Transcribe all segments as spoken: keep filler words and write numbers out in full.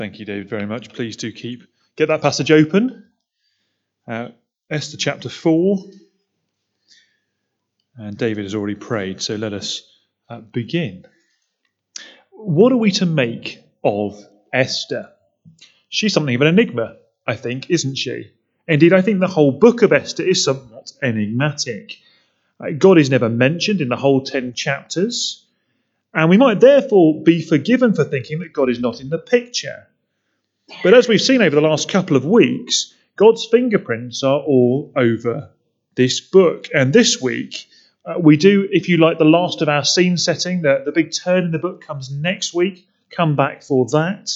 Thank you, David, very much. Please do keep get that passage open. Uh, Esther chapter four. And David has already prayed, so let us uh, begin. What are we to make of Esther? She's something of an enigma, I think, isn't she? Indeed, I think the whole book of Esther is somewhat enigmatic. Uh, God is never mentioned in the whole ten chapters, and we might therefore be forgiven for thinking that God is not in the picture. But as we've seen over the last couple of weeks, God's fingerprints are all over this book. And this week, uh, we do, if you like, the last of our scene setting. The, the big turn in the book comes next week. Come back for that.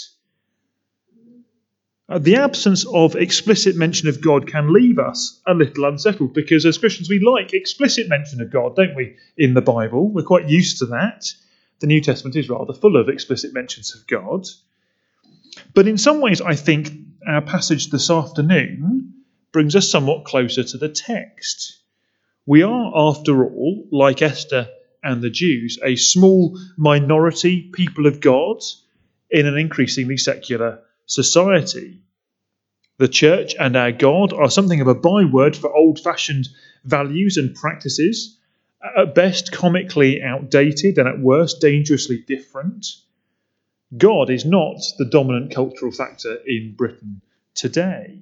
Uh, the absence of explicit mention of God can leave us a little unsettled, because as Christians we like explicit mention of God, don't we, in the Bible? We're quite used to that. The New Testament is rather full of explicit mentions of God. But in some ways, I think our passage this afternoon brings us somewhat closer to the text. We are, after all, like Esther and the Jews, a small minority people of God in an increasingly secular society. The church and our God are something of a byword for old-fashioned values and practices, at best comically outdated and at worst dangerously different. God is not the dominant cultural factor in Britain today.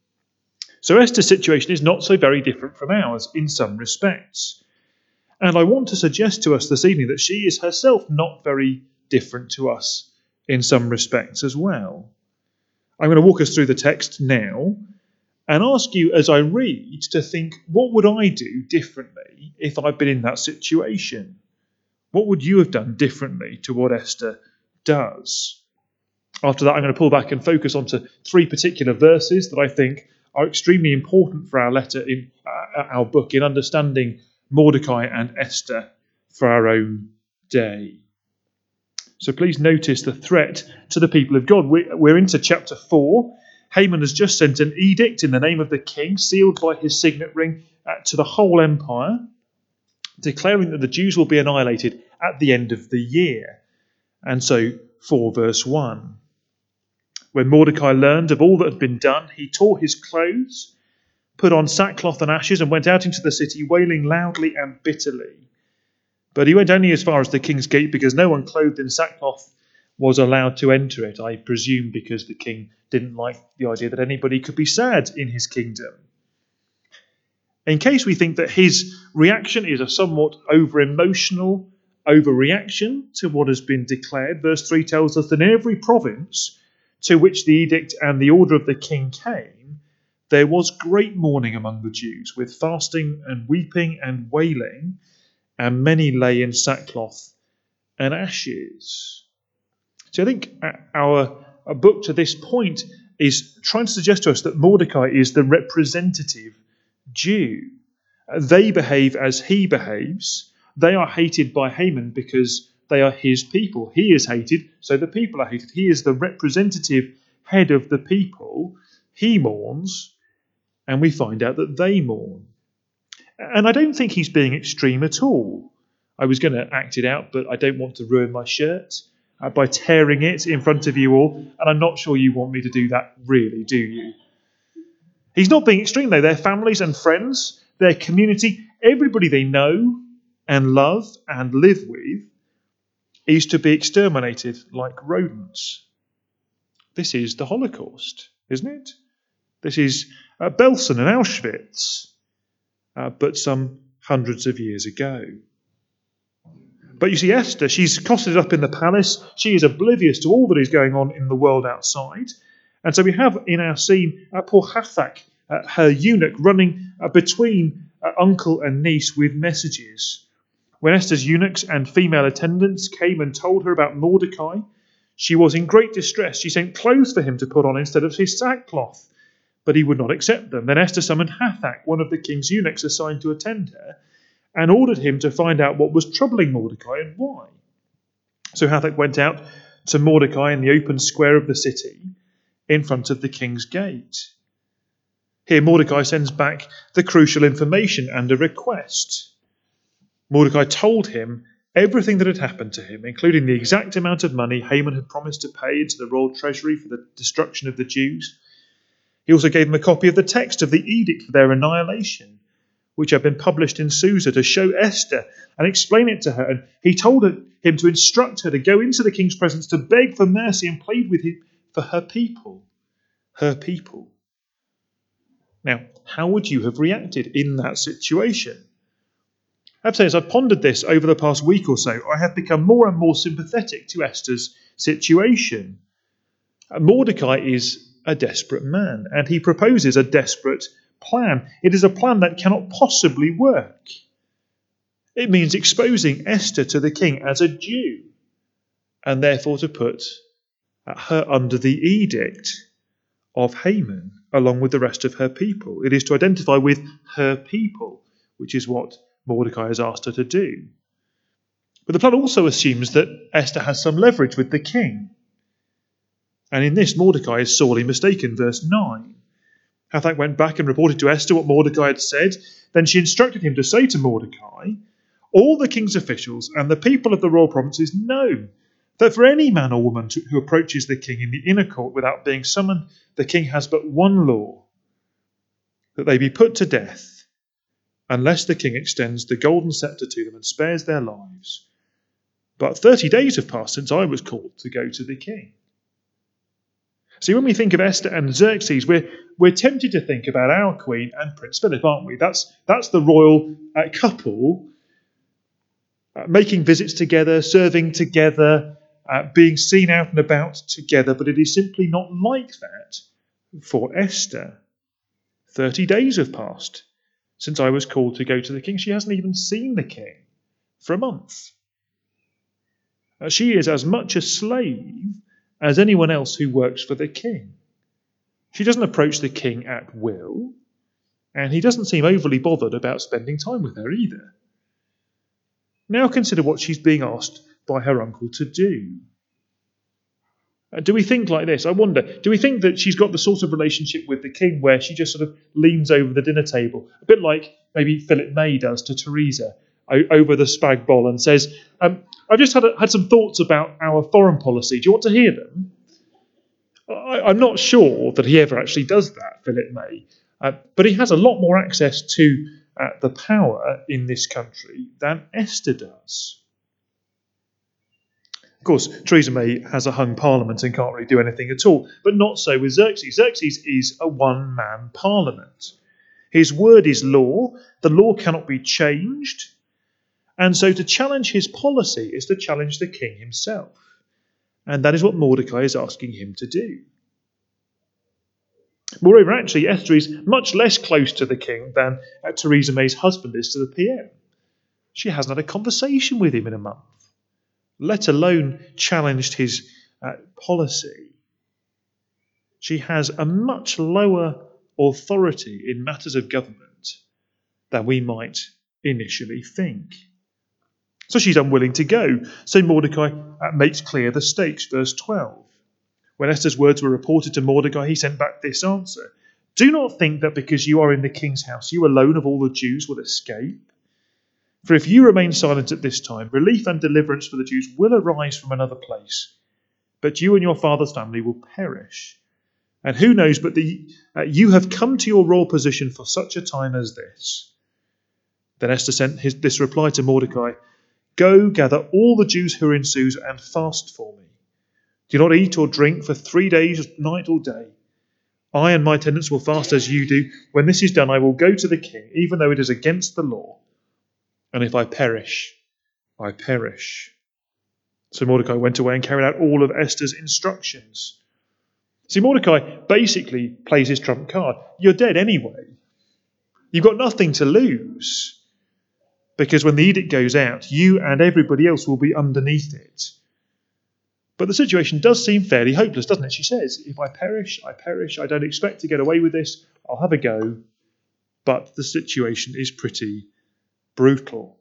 So Esther's situation is not so very different from ours in some respects. And I want to suggest to us this evening that she is herself not very different to us in some respects as well. I'm going to walk us through the text now and ask you as I read to think, what would I do differently if I'd been in that situation? What would you have done differently to what Esther does? After that, I'm going to pull back and focus onto three particular verses that I think are extremely important for our letter in uh, our book in understanding Mordecai and Esther for our own day. So please notice the threat to the people of God. We're into chapter four. Haman has just sent an edict in the name of the king, sealed by his signet ring, uh, to the whole empire, declaring that the Jews will be annihilated at the end of the year. And so, four verse one. When Mordecai learned of all that had been done, he tore his clothes, put on sackcloth and ashes, and went out into the city, wailing loudly and bitterly. But he went only as far as the king's gate, because no one clothed in sackcloth was allowed to enter it, I presume because the king didn't like the idea that anybody could be sad in his kingdom. In case we think that his reaction is a somewhat over-emotional overreaction to what has been declared, verse three tells us that in every province to which the edict and the order of the king came, there was great mourning among the Jews, with fasting and weeping and wailing, and many lay in sackcloth and ashes. So I think our, our book to this point is trying to suggest to us that Mordecai is the representative Jew. They behave as he behaves. They are hated by Haman because they are his people. He is hated, so the people are hated. He is the representative head of the people. He mourns, and we find out that they mourn. And I don't think he's being extreme at all. I was going to act it out, but I don't want to ruin my shirt uh, by tearing it in front of you all, and I'm not sure you want me to do that really, do you? He's not being extreme, though. Their families and friends, their community, everybody they know and love and live with is to be exterminated like rodents. This is the Holocaust, isn't it? This is uh, Belsen and Auschwitz, uh, but some hundreds of years ago. But you see, Esther, she's cosseted up in the palace. She is oblivious to all that is going on in the world outside. And so we have in our scene uh, poor Hathach, uh, her eunuch, running uh, between uh, uncle and niece with messages. When Esther's eunuchs and female attendants came and told her about Mordecai, she was in great distress. She sent clothes for him to put on instead of his sackcloth, but he would not accept them. Then Esther summoned Hathach, one of the king's eunuchs assigned to attend her, and ordered him to find out what was troubling Mordecai and why. So Hathach went out to Mordecai in the open square of the city in front of the king's gate. Here Mordecai sends back the crucial information and a request. Mordecai told him everything that had happened to him, including the exact amount of money Haman had promised to pay into the royal treasury for the destruction of the Jews. He also gave him a copy of the text of the edict for their annihilation, which had been published in Susa, to show Esther and explain it to her. And he told her, him to instruct her to go into the king's presence to beg for mercy and plead with him for her people. Her people. Now, how would you have reacted in that situation? I have to say, as I've pondered this over the past week or so, I have become more and more sympathetic to Esther's situation. Mordecai is a desperate man, and he proposes a desperate plan. It is a plan that cannot possibly work. It means exposing Esther to the king as a Jew, and therefore to put her under the edict of Haman, along with the rest of her people. It is to identify with her people, which is what Mordecai has asked her to do. But the plan also assumes that Esther has some leverage with the king. And in this, Mordecai is sorely mistaken. Verse nine. Hathach went back and reported to Esther what Mordecai had said. Then she instructed him to say to Mordecai, all the king's officials and the people of the royal provinces know that for any man or woman to, who approaches the king in the inner court without being summoned, the king has but one law, that they be put to death, unless the king extends the golden scepter to them and spares their lives. But thirty days have passed since I was called to go to the king. See, when we think of Esther and Xerxes, we're, we're tempted to think about our queen and Prince Philip, aren't we? That's, that's the royal uh, couple uh, making visits together, serving together, uh, being seen out and about together, but it is simply not like that for Esther. Thirty days have passed since I was called to go to the king. She hasn't even seen the king for a month. Uh, she is as much a slave as anyone else who works for the king. She doesn't approach the king at will, and he doesn't seem overly bothered about spending time with her either. Now consider what she's being asked by her uncle to do. Uh, do we think like this? I wonder, do we think that she's got the sort of relationship with the king where she just sort of leans over the dinner table, a bit like maybe Philip May does to Theresa o- over the spag bowl, and says, um, I've just had, a, had some thoughts about our foreign policy. Do you want to hear them? I, I'm not sure that he ever actually does that, Philip May, uh, but he has a lot more access to uh, the power in this country than Esther does. Of course, Theresa May has a hung parliament and can't really do anything at all, but not so with Xerxes. Xerxes is a one-man parliament. His word is law. The law cannot be changed. And so to challenge his policy is to challenge the king himself. And that is what Mordecai is asking him to do. Moreover, actually, Esther is much less close to the king than uh, Theresa May's husband is to the P M. She hasn't had a conversation with him in a month, let alone challenged his uh, policy. She has a much lower authority in matters of government than we might initially think. So she's unwilling to go. So Mordecai uh, makes clear the stakes. Verse twelve. When Esther's words were reported to Mordecai, he sent back this answer. Do not think that because you are in the king's house, you alone of all the Jews will escape. For if you remain silent at this time, relief and deliverance for the Jews will arise from another place. But you and your father's family will perish. And who knows but the, uh, you have come to your royal position for such a time as this. Then Esther sent his, this reply to Mordecai. Go, gather all the Jews who are in Susa and fast for me. Do not eat or drink for three days, night or day. I and my attendants will fast as you do. When this is done, I will go to the king, even though it is against the law. And if I perish, I perish. So Mordecai went away and carried out all of Esther's instructions. See, Mordecai basically plays his trump card. You're dead anyway. You've got nothing to lose. Because when the edict goes out, you and everybody else will be underneath it. But the situation does seem fairly hopeless, doesn't it? She says, if I perish, I perish. I don't expect to get away with this. I'll have a go. But the situation is pretty brutal.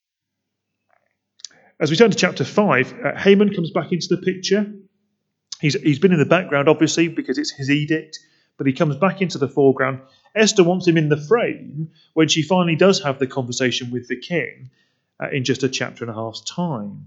As we turn to chapter five, uh, Haman comes back into the picture. He's, he's been in the background, obviously, because it's his edict, but he comes back into the foreground. Esther wants him in the frame when she finally does have the conversation with the king, uh, in just a chapter and a half's time.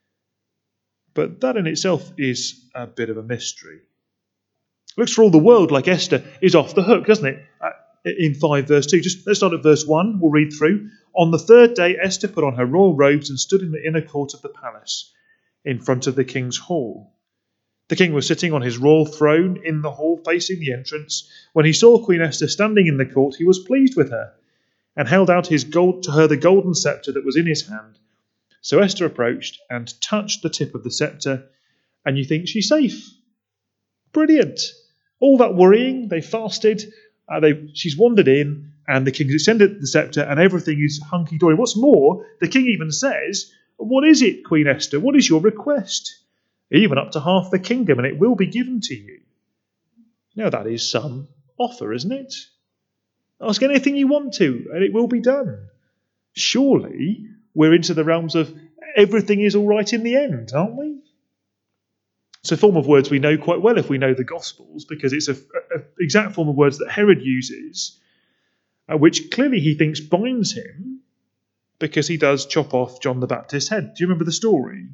But that in itself is a bit of a mystery. It looks for all the world like Esther is off the hook, doesn't it? Uh, in five verse two. Just let's start at verse one. We'll read through. On the third day, Esther put on her royal robes and stood in the inner court of the palace in front of the king's hall. The king was sitting on his royal throne in the hall facing the entrance. When he saw Queen Esther standing in the court, he was pleased with her and held out his gold to her the golden scepter that was in his hand. So Esther approached and touched the tip of the scepter, and you think she's safe. Brilliant. All that worrying, they fasted, uh, they, she's wandered in, and the king's extended the scepter, and everything is hunky-dory. What's more, the king even says, "What is it, Queen Esther? What is your request? Even up to half the kingdom, and it will be given to you." Now that is some offer, isn't it? Ask anything you want to, and it will be done. Surely we're into the realms of everything is all right in the end, aren't we? It's a form of words we know quite well if we know the Gospels, because it's an exact form of words that Herod uses, uh, which clearly he thinks binds him, because he does chop off John the Baptist's head. Do you remember the story?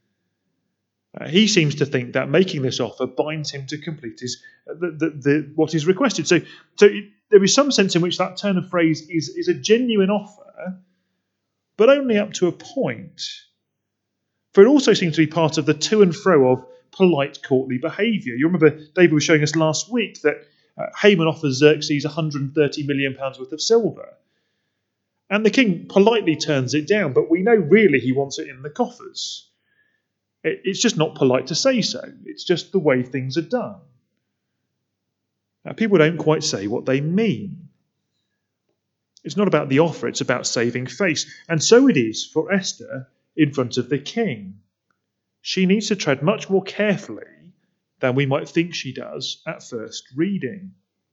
Uh, he seems to think that making this offer binds him to complete his uh, the, the, the, what is requested. So, so it, there is some sense in which that turn of phrase is, is a genuine offer, but only up to a point. For it also seems to be part of the to and fro of polite courtly behaviour. You remember David was showing us last week that uh, Haman offers Xerxes one hundred thirty million pounds worth of silver. And the king politely turns it down, but we know really he wants it in the coffers. It, it's just not polite to say so. It's just the way things are done. Now, people don't quite say what they mean. It's not about the offer, it's about saving face. And so it is for Esther in front of the king. She needs to tread much more carefully than we might think she does at first reading.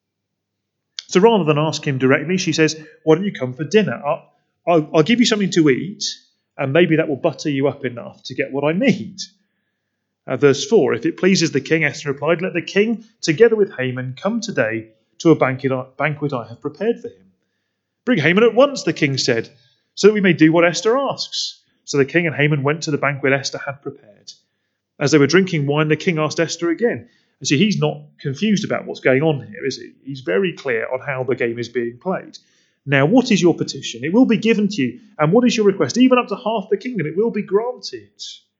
So rather than ask him directly, she says, "Why don't you come for dinner? I'll, I'll, I'll give you something to eat, and maybe that will butter you up enough to get what I need." Uh, verse four, "If it pleases the king," Esther replied, "let the king, together with Haman, come today to a banquet, banquet I have prepared for him." "Bring Haman at once," the king said, "so that we may do what Esther asks." So the king and Haman went to the banquet Esther had prepared. As they were drinking wine, the king asked Esther again. And see, he's not confused about what's going on here, is he? He's very clear on how the game is being played. "Now, what is your petition? It will be given to you. And what is your request? Even up to half the kingdom, it will be granted."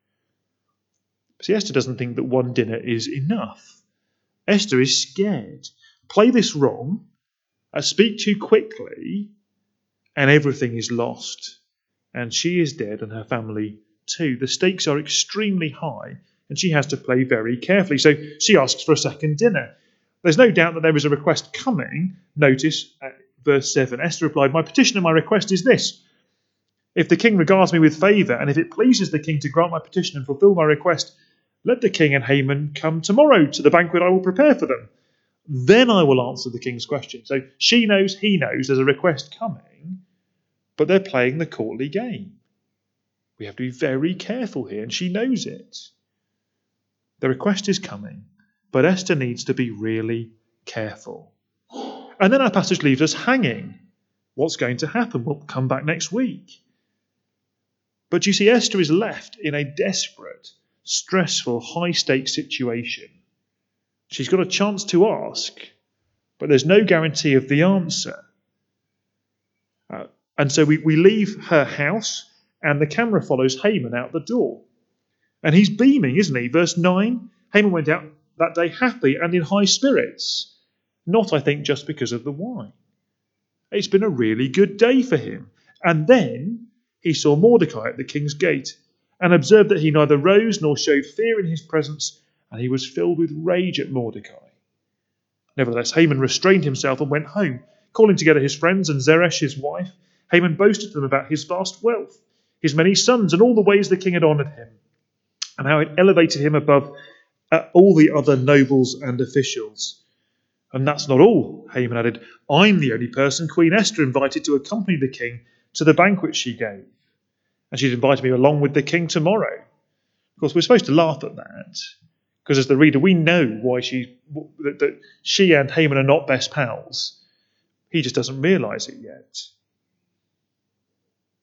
See, Esther doesn't think that one dinner is enough. Esther is scared. Play this wrong, uh, speak too quickly, and everything is lost. And she is dead and her family too. The stakes are extremely high and she has to play very carefully. So she asks for a second dinner. There's no doubt that there is a request coming. Notice at verse seven, Esther replied, "My petition and my request is this. If the king regards me with favour and if it pleases the king to grant my petition and fulfil my request, let the king and Haman come tomorrow to the banquet I will prepare for them. Then I will answer the king's question." So she knows, he knows there's a request coming, but they're playing the courtly game. We have to be very careful here, and she knows it. The request is coming, but Esther needs to be really careful. And then our passage leaves us hanging. What's going to happen? We'll come back next week. But you see, Esther is left in a desperate, stressful, high-stakes situation. She's got a chance to ask, but there's no guarantee of the answer. Uh, And so we, we leave her house and the camera follows Haman out the door. And he's beaming, isn't he? Verse nine, Haman went out that day happy and in high spirits. Not, I think, just because of the wine. It's been a really good day for him. And then he saw Mordecai at the king's gate and observed that he neither rose nor showed fear in his presence, and he was filled with rage at Mordecai. Nevertheless, Haman restrained himself and went home. Calling together his friends and Zeresh, his wife, Haman boasted to them about his vast wealth, his many sons, and all the ways the king had honoured him, and how it elevated him above uh, all the other nobles and officials. "And that's not all," Haman added. "I'm the only person Queen Esther invited to accompany the king to the banquet she gave. And she'd invited me along with the king tomorrow." Of course, we're supposed to laugh at that, because as the reader, we know why she that, that she and Haman are not best pals. He just doesn't realise it yet.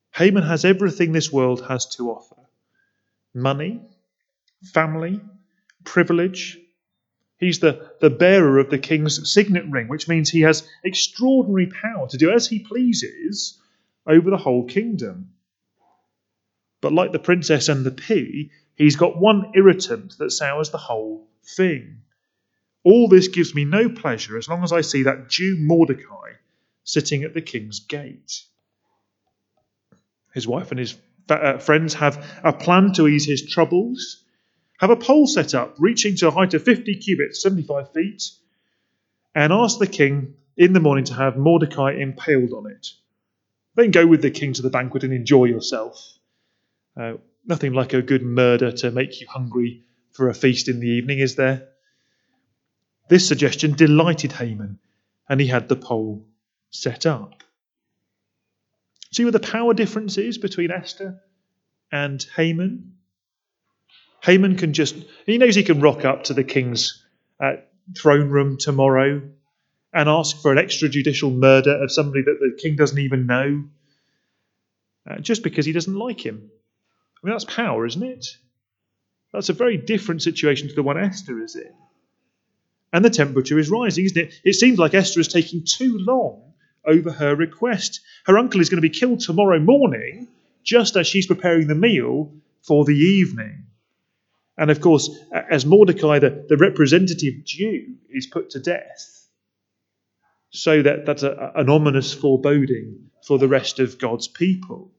Haman has everything this world has to offer: money, family, privilege. He's the, the bearer of the king's signet ring, which means he has extraordinary power to do as he pleases over the whole kingdom. But like the princess and the pea, he's got one irritant that sours the whole thing. All this gives me no pleasure as long as I see that Jew Mordecai sitting at the king's gate. His wife and his uh, friends have a plan to ease his troubles. Have a pole set up, reaching to a height of fifty cubits, seventy-five feet, and ask the king in the morning to have Mordecai impaled on it. Then go with the king to the banquet and enjoy yourself. Uh, nothing like a good murder to make you hungry for a feast in the evening, is there? This suggestion delighted Haman, and he had the pole set up. See where the power difference is between Esther and Haman? Haman can just, he knows he can rock up to the king's uh, throne room tomorrow and ask for an extrajudicial murder of somebody that the king doesn't even know, uh, just because he doesn't like him. I mean, that's power, isn't it? That's a very different situation to the one Esther is in. And the temperature is rising, isn't it? It seems like Esther is taking too long over her request. Her uncle is going to be killed tomorrow morning, just as she's preparing the meal for the evening. And of course, as Mordecai, the, the representative Jew, is put to death, so that that's a, an ominous foreboding for the rest of God's people.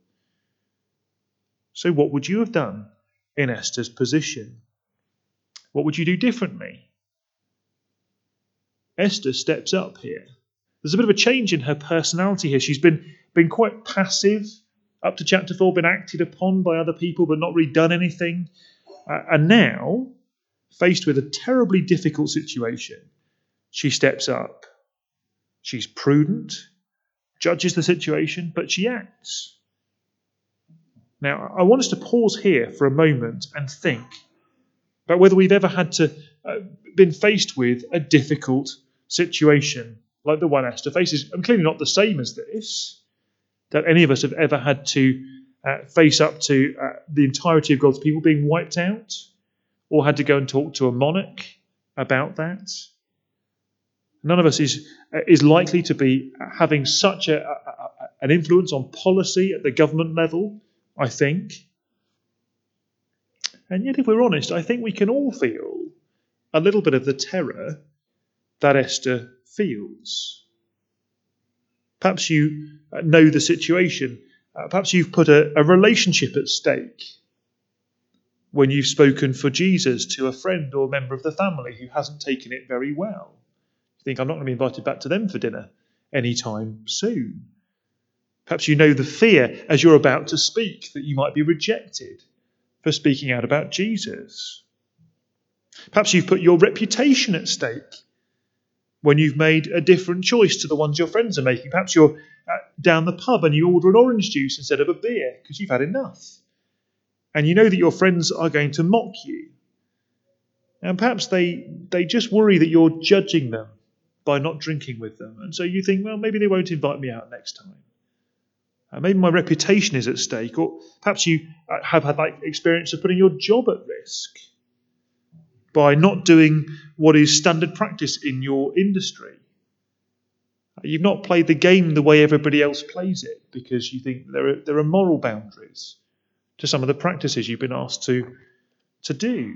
So what would you have done in Esther's position? What would you do differently? Esther steps up here. There's a bit of a change in her personality here. She's been, been quite passive up to chapter four, been acted upon by other people, but not really done anything. Uh, and now, faced with a terribly difficult situation, she steps up. She's prudent, judges the situation, but she acts. Now, I want us to pause here for a moment and think about whether we've ever had to uh, been faced with a difficult situation like the one Esther faces. I'm clearly not the same as this, that any of us have ever had to uh, face up to uh, the entirety of God's people being wiped out, or had to go and talk to a monarch about that. None of us is uh, is likely to be having such a, a, a, an influence on policy at the government level, I think. And yet, if we're honest, I think we can all feel a little bit of the terror that Esther feels. Perhaps you know the situation. Uh, perhaps you've put a, a relationship at stake when you've spoken for Jesus to a friend or member of the family who hasn't taken it very well. You think, I'm not going to be invited back to them for dinner anytime soon. Perhaps you know the fear as you're about to speak that you might be rejected for speaking out about Jesus. Perhaps you've put your reputation at stake when you've made a different choice to the ones your friends are making. Perhaps you're uh, down the pub and you order an orange juice instead of a beer because you've had enough. And you know that your friends are going to mock you. And perhaps they, they just worry that you're judging them by not drinking with them. And so you think, well, maybe they won't invite me out next time. Uh, maybe my reputation is at stake. Or perhaps you uh, have had that experience of putting your job at risk by not doing what is standard practice in your industry. You've not played the game the way everybody else plays it because you think there are, there are moral boundaries to some of the practices you've been asked to, to do.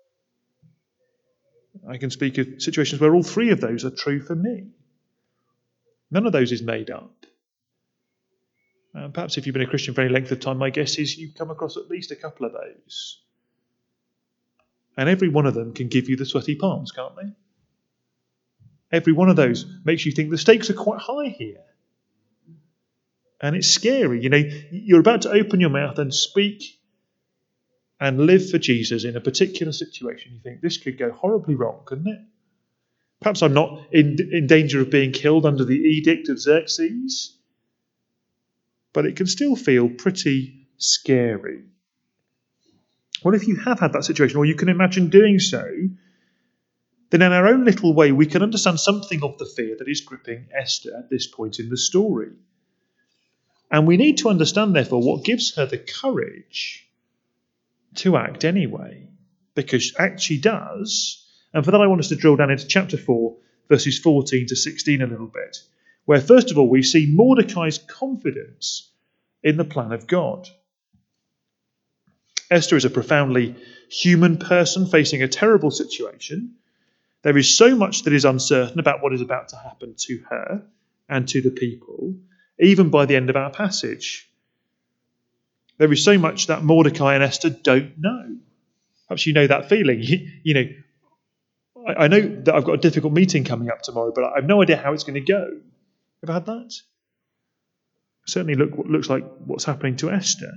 I can speak of situations where all three of those are true for me. None of those is made up. Uh, perhaps if you've been a Christian for any length of time, my guess is you've come across at least a couple of those. And every one of them can give you the sweaty palms, can't they? Every one of those makes you think the stakes are quite high here. And it's scary. You know, you're about to open your mouth and speak and live for Jesus in a particular situation. You think, this could go horribly wrong, couldn't it? Perhaps I'm not in, in danger of being killed under the edict of Xerxes, but it can still feel pretty scary. Well, if you have had that situation, or you can imagine doing so, then in our own little way, we can understand something of the fear that is gripping Esther at this point in the story. And we need to understand, therefore, what gives her the courage to act anyway. Because act she does. And for that I want us to drill down into chapter four, verses fourteen to sixteen a little bit, where first of all we see Mordecai's confidence in the plan of God. Esther is a profoundly human person facing a terrible situation. There is so much that is uncertain about what is about to happen to her and to the people, even by the end of our passage. There is so much that Mordecai and Esther don't know. Perhaps you know that feeling. You, you know, I, I know that I've got a difficult meeting coming up tomorrow, but I have no idea how it's going to go. Ever had that? Certainly look, looks like what's happening to Esther.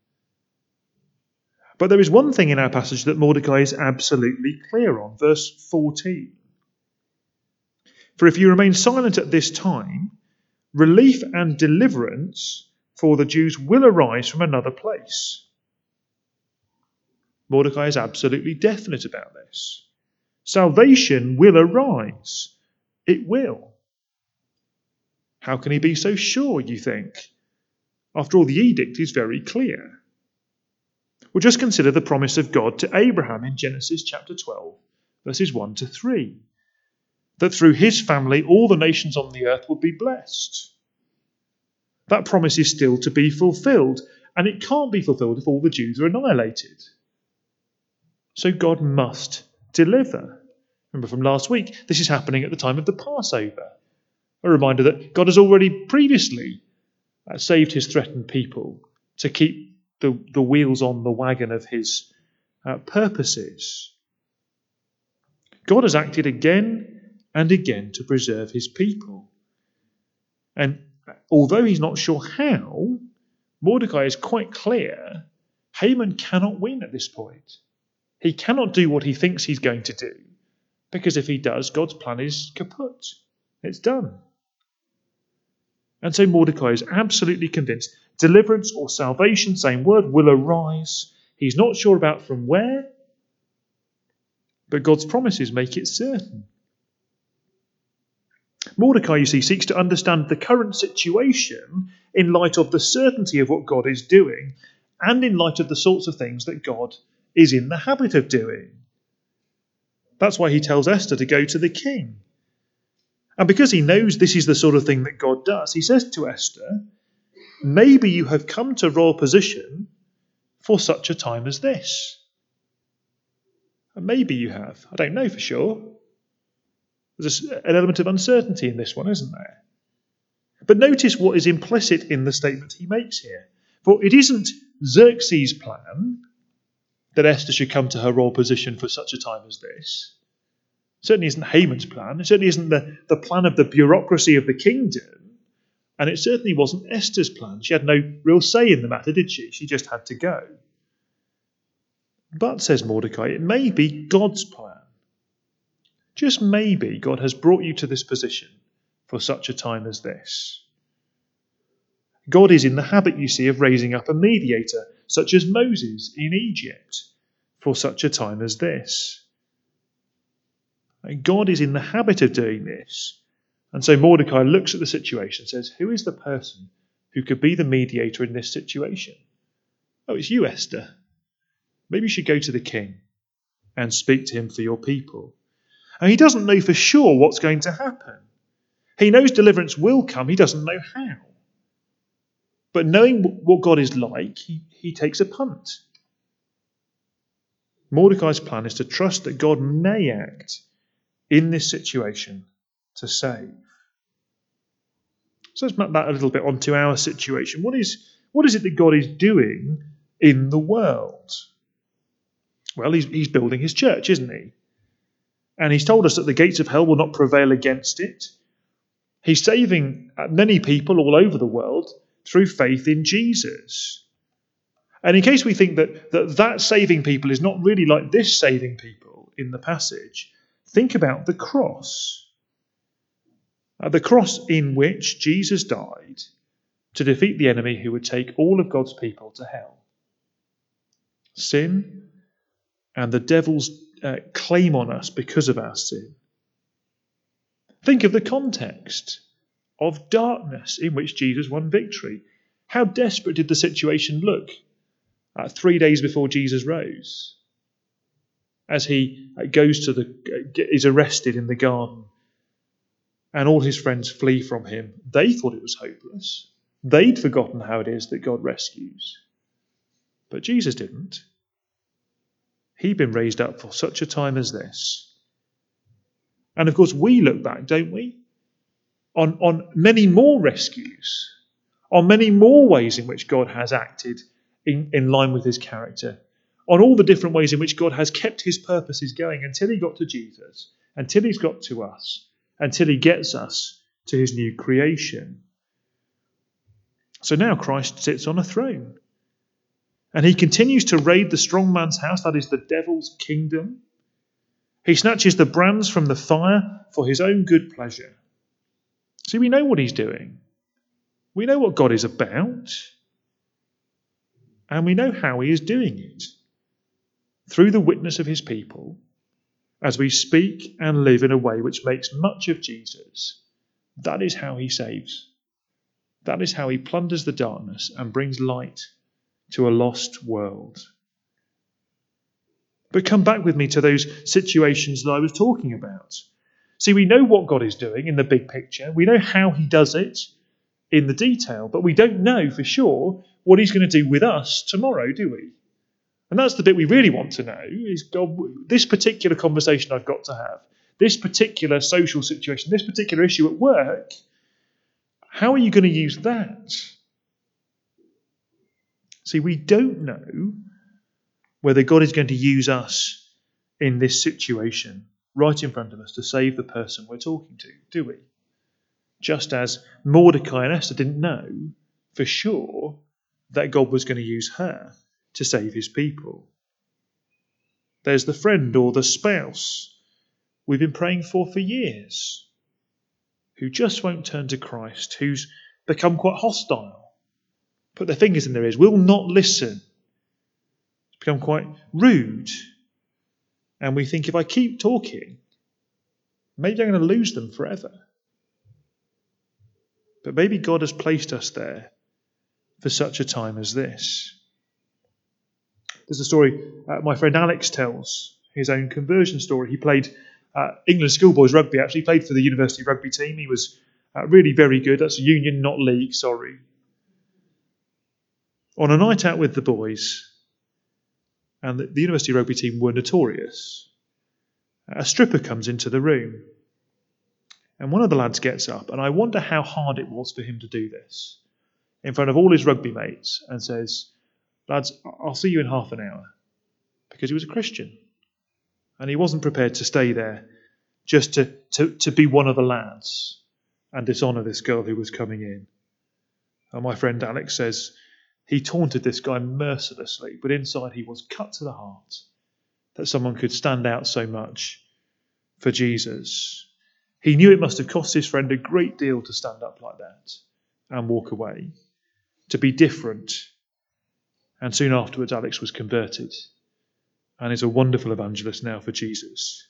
But there is one thing in our passage that Mordecai is absolutely clear on. Verse fourteen. For if you remain silent at this time, relief and deliverance for the Jews will arise from another place. Mordecai is absolutely definite about this. Salvation will arise. It will. How can he be so sure, you think? After all, the edict is very clear. Well, just consider the promise of God to Abraham in Genesis chapter twelve, verses one to three. That through his family all the nations on the earth would be blessed. That promise is still to be fulfilled, and it can't be fulfilled if all the Jews are annihilated. So God must deliver. Remember from last week, this is happening at the time of the Passover. A reminder that God has already previously uh, saved his threatened people to keep the, the wheels on the wagon of his uh, purposes. God has acted again and again to preserve his people. And although he's not sure how, Mordecai is quite clear Haman cannot win at this point. He cannot do what he thinks he's going to do, because if he does, God's plan is kaput. It's done. And so Mordecai is absolutely convinced deliverance or salvation, same word, will arise. He's not sure about from where, but God's promises make it certain. Mordecai, you see, seeks to understand the current situation in light of the certainty of what God is doing and in light of the sorts of things that God is in the habit of doing. That's why he tells Esther to go to the king. And because he knows this is the sort of thing that God does, he says to Esther, maybe you have come to royal position for such a time as this. And maybe you have. I don't know for sure. There's an element of uncertainty in this one, isn't there? But notice what is implicit in the statement he makes here. For it isn't Xerxes' plan that Esther should come to her royal position for such a time as this. It certainly isn't Haman's plan. It certainly isn't the, the plan of the bureaucracy of the kingdom. And it certainly wasn't Esther's plan. She had no real say in the matter, did she? She just had to go. But, says Mordecai, it may be God's plan. Just maybe God has brought you to this position for such a time as this. God is in the habit, you see, of raising up a mediator, such as Moses in Egypt, for such a time as this. And God is in the habit of doing this. And so Mordecai looks at the situation and says, who is the person who could be the mediator in this situation? Oh, it's you, Esther. Maybe you should go to the king and speak to him for your people. And he doesn't know for sure what's going to happen. He knows deliverance will come. He doesn't know how. But knowing what God is like, he, he takes a punt. Mordecai's plan is to trust that God may act in this situation to save. So let's map that a little bit onto our situation. What is, what is it that God is doing in the world? Well, he's, he's building his church, isn't he? And he's told us that the gates of hell will not prevail against it. He's saving many people all over the world through faith in Jesus. And in case we think that that, that saving people is not really like this saving people in the passage, think about the cross. Uh, the cross in which Jesus died to defeat the enemy who would take all of God's people to hell. Sin and the devil's uh, claim on us because of our sin. Think of the context of darkness in which Jesus won victory. How desperate did the situation look uh, three days before Jesus rose? As he uh, goes to the, uh, is arrested in the garden, and all his friends flee from him. They thought it was hopeless. They'd forgotten how it is that God rescues. But Jesus didn't. He'd been raised up for such a time as this. And of course, we look back, don't we? On, on many more rescues, on many more ways in which God has acted in, in line with his character, on all the different ways in which God has kept his purposes going until he got to Jesus, until he's got to us, until he gets us to his new creation. So now Christ sits on a throne, and he continues to raid the strong man's house, that is the devil's kingdom. He snatches the brands from the fire for his own good pleasure. See, we know what he's doing. We know what God is about, and we know how he is doing it. Through the witness of his people, as we speak and live in a way which makes much of Jesus, that is how he saves. That is how he plunders the darkness and brings light to a lost world. But come back with me to those situations that I was talking about. See, we know what God is doing in the big picture. We know how he does it in the detail, but we don't know for sure what he's going to do with us tomorrow, do we? And that's the bit we really want to know, is God, this particular conversation I've got to have, this particular social situation, this particular issue at work, how are you going to use that? See, we don't know whether God is going to use us in this situation right in front of us to save the person we're talking to, do we? Just as Mordecai and Esther didn't know for sure that God was going to use her to save his people. There's the friend or the spouse we've been praying for for years, who just won't turn to Christ, who's become quite hostile, put their fingers in their ears, will not listen, become quite rude. And we think, if I keep talking, maybe I'm going to lose them forever. But maybe God has placed us there for such a time as this. There's a story uh, my friend Alex tells, his own conversion story. He played uh, England schoolboys rugby, actually. He played for the university rugby team. He was uh, really very good. That's union, not league, sorry. On a night out with the boys, and the, the university rugby team were notorious, a stripper comes into the room. And one of the lads gets up, and I wonder how hard it was for him to do this, in front of all his rugby mates, and says, "Lads, I'll see you in half an hour," because he was a Christian. And he wasn't prepared to stay there just to, to, to be one of the lads and dishonour this girl who was coming in. And my friend Alex says he taunted this guy mercilessly, but inside he was cut to the heart that someone could stand out so much for Jesus. He knew it must have cost his friend a great deal to stand up like that and walk away, to be different. And soon afterwards, Alex was converted and is a wonderful evangelist now for Jesus.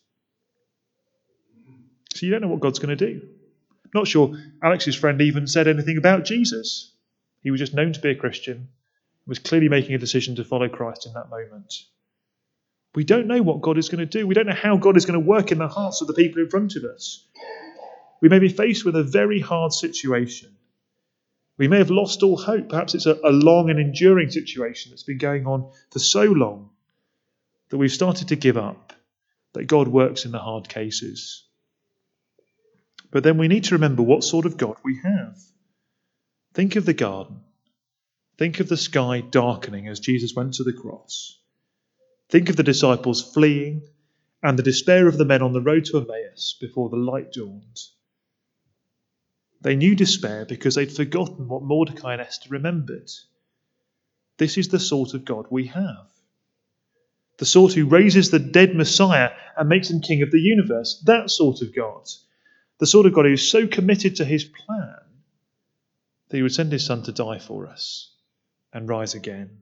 So you don't know what God's going to do. Not sure Alex's friend even said anything about Jesus. He was just known to be a Christian, was clearly making a decision to follow Christ in that moment. We don't know what God is going to do. We don't know how God is going to work in the hearts of the people in front of us. We may be faced with a very hard situation. We may have lost all hope. Perhaps it's a, a long and enduring situation that's been going on for so long that we've started to give up, that God works in the hard cases. But then we need to remember what sort of God we have. Think of the garden. Think of the sky darkening as Jesus went to the cross. Think of the disciples fleeing and the despair of the men on the road to Emmaus before the light dawned. They knew despair because they'd forgotten what Mordecai and Esther remembered. This is the sort of God we have. The sort who raises the dead Messiah and makes him king of the universe. That sort of God. The sort of God who is so committed to his plan that he would send his son to die for us and rise again.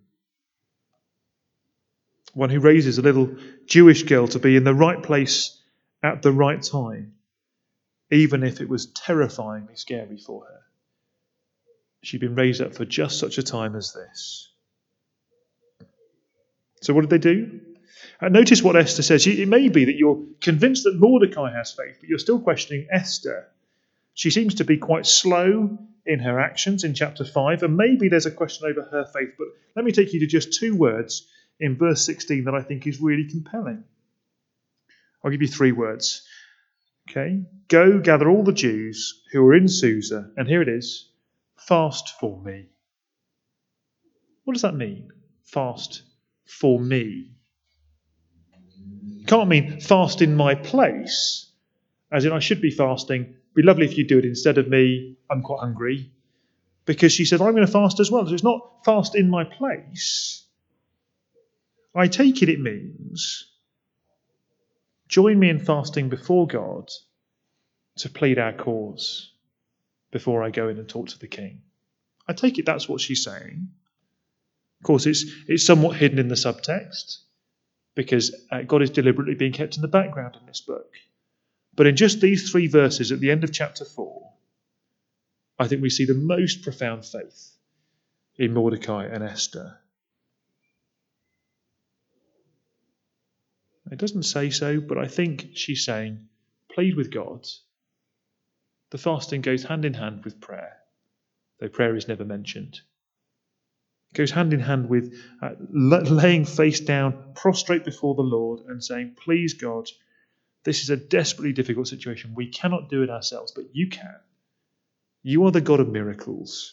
One who raises a little Jewish girl to be in the right place at the right time, even if it was terrifyingly scary for her. She'd been raised up for just such a time as this. So what did they do? And notice what Esther says. It may be that you're convinced that Mordecai has faith, but you're still questioning Esther. She seems to be quite slow in her actions in chapter five, and maybe there's a question over her faith. But let me take you to just two words in verse sixteen that I think is really compelling. I'll give you three words. Okay, go gather all the Jews who are in Susa, and here it is, fast for me. What does that mean? Fast for me. Can't mean fast in my place, as in I should be fasting. It'd be lovely if you do it instead of me. I'm quite hungry. Because she said, I'm going to fast as well. So it's not fast in my place. I take it it means join me in fasting before God to plead our cause before I go in and talk to the king. I take it that's what she's saying. Of course, it's it's somewhat hidden in the subtext because uh, God is deliberately being kept in the background in this book. But in just these three verses at the end of chapter four, I think we see the most profound faith in Mordecai and Esther. It doesn't say so, but I think she's saying, plead with God. The fasting goes hand in hand with prayer, though prayer is never mentioned. It goes hand in hand with uh, laying face down, prostrate before the Lord and saying, please God, this is a desperately difficult situation. We cannot do it ourselves, but you can. You are the God of miracles.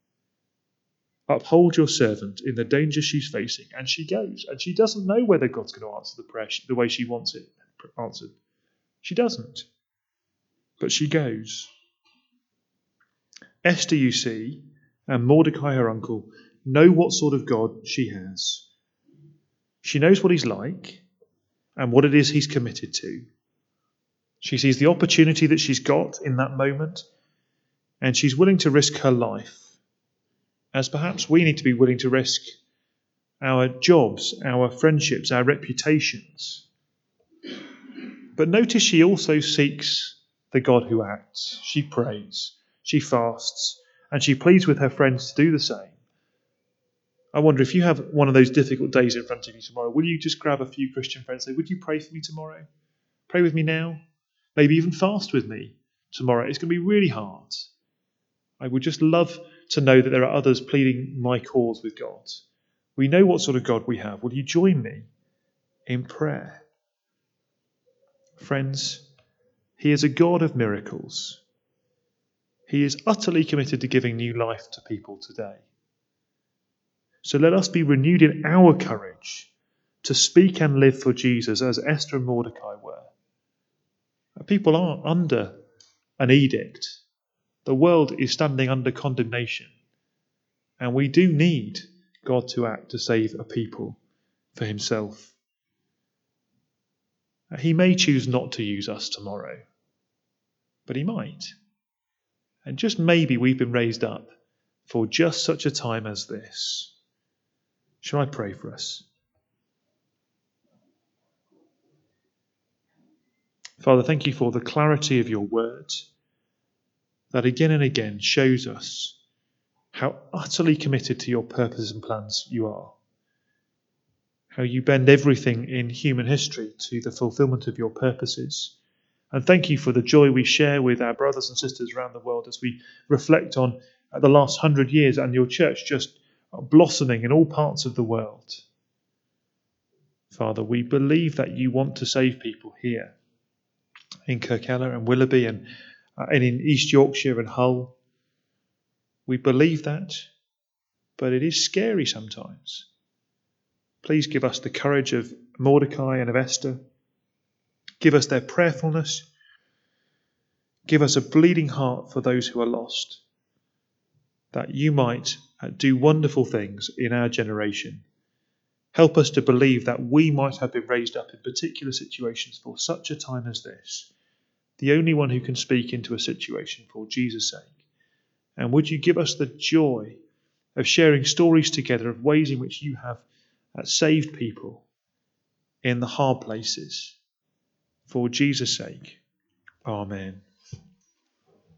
Uphold your servant in the danger she's facing. And she goes. And she doesn't know whether God's going to answer the prayer the way she wants it answered. She doesn't. But she goes. Esther, you see, and Mordecai, her uncle, know what sort of God she has. She knows what he's like and what it is he's committed to. She sees the opportunity that she's got in that moment, and she's willing to risk her life, as perhaps we need to be willing to risk our jobs, our friendships, our reputations. But notice she also seeks the God who acts. She prays, she fasts, and she pleads with her friends to do the same. I wonder if you have one of those difficult days in front of you tomorrow, will you just grab a few Christian friends and say, would you pray for me tomorrow? Pray with me now? Maybe even fast with me tomorrow. It's going to be really hard. I would just love to know that there are others pleading my cause with God. We know what sort of God we have. Will you join me in prayer? Friends, he is a God of miracles. He is utterly committed to giving new life to people today. So let us be renewed in our courage to speak and live for Jesus as Esther and Mordecai were. People are under an edict. The world is standing under condemnation. And we do need God to act to save a people for himself. He may choose not to use us tomorrow, but he might. And just maybe we've been raised up for just such a time as this. Shall I pray for us? Father, thank you for the clarity of your word that again and again shows us how utterly committed to your purposes and plans you are. How you bend everything in human history to the fulfillment of your purposes. And thank you for the joy we share with our brothers and sisters around the world as we reflect on the last hundred years and your church just blossoming in all parts of the world. Father, we believe that you want to save people here in Kirkella and Willoughby and, uh, and in East Yorkshire and Hull. We believe that, but it is scary sometimes. Please give us the courage of Mordecai and of Esther. Give us their prayerfulness. Give us a bleeding heart for those who are lost, that you might do wonderful things in our generation. Help us to believe that we might have been raised up in particular situations for such a time as this, the only one who can speak into a situation for Jesus' sake. And would you give us the joy of sharing stories together of ways in which you have saved people in the hard places for Jesus' sake. Amen.